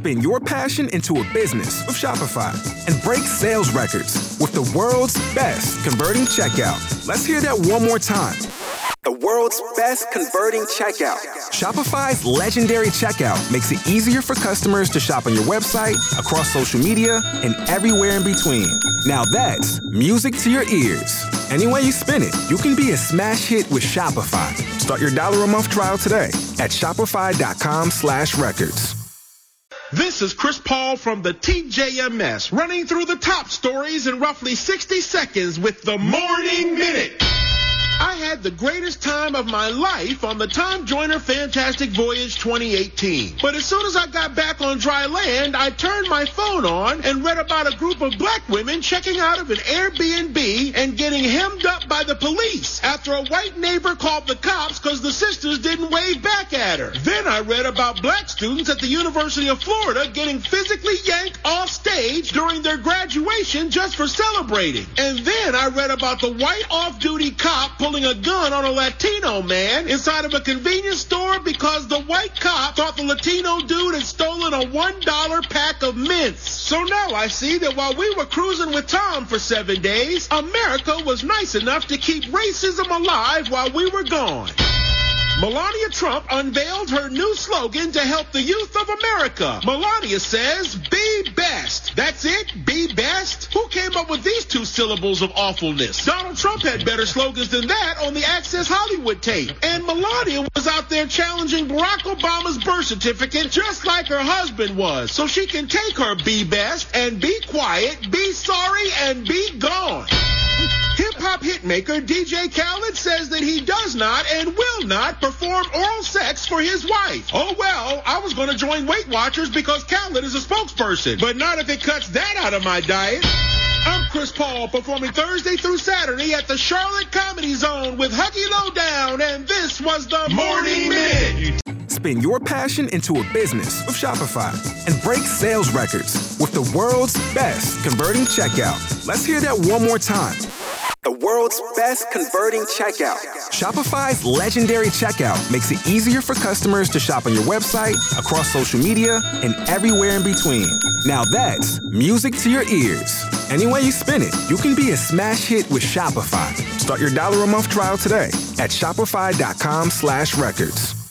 Spin your passion into a business with Shopify and break sales records with the world's best converting checkout. Let's hear that one more time. The world's best converting checkout. Shopify's legendary checkout makes it easier for customers to shop on your website, across social media, and everywhere in between. Now that's music to your ears. Any way you spin it, you can be a smash hit with Shopify. Start your $1 a month trial today at shopify.com/records. This is Chris Paul from the TJMS, running through the top stories in roughly 60 seconds with the Morning Minute. I had the greatest time of my life on the Tom Joyner Fantastic Voyage 2018. But as soon as I got back on dry land, I turned my phone on and read about a group of black women checking out of an Airbnb and getting hemmed up by the police after a white neighbor called the cops because the sisters didn't wave back at her. Then I read about black students at the University of Florida getting physically yanked off stage during their graduation just for celebrating. And then I read about the white off-duty cop pulling a gun on a Latino man inside of a convenience store because the white cop thought the Latino dude had stolen a $1 pack of mints. So now I see that while we were cruising with Tom for 7 days, America was nice enough to keep racism alive while we were gone. Melania Trump unveiled her new slogan to help the youth of America. Melania says, be best. That's it? Be best? Who came up with these 2 syllables of awfulness? Donald Trump had better slogans than that on the Access Hollywood tape. And Melania was out there challenging Barack Obama's birth certificate just like her husband was. So she can take her be best and be quiet, be sorry, and be gone. Hip-hop hitmaker DJ Khaled says that he does not and will not perform oral sex for his wife. Oh, well, I was going to join Weight Watchers because Khaled is a spokesperson, but not if it cuts that out of my diet. I'm Chris Paul, performing Thursday through Saturday at the Charlotte Comedy Zone with Huggy Lowdown, and this was the Morning Minute. Spin your passion into a business with Shopify and break sales records with the world's best converting checkout. Let's hear that one more time. The world's best converting checkout. Shopify's legendary checkout makes it easier for customers to shop on your website, across social media, and everywhere in between. Now that's music to your ears. Any way you spin it, you can be a smash hit with Shopify. Start your $1 a month trial today at shopify.com/records.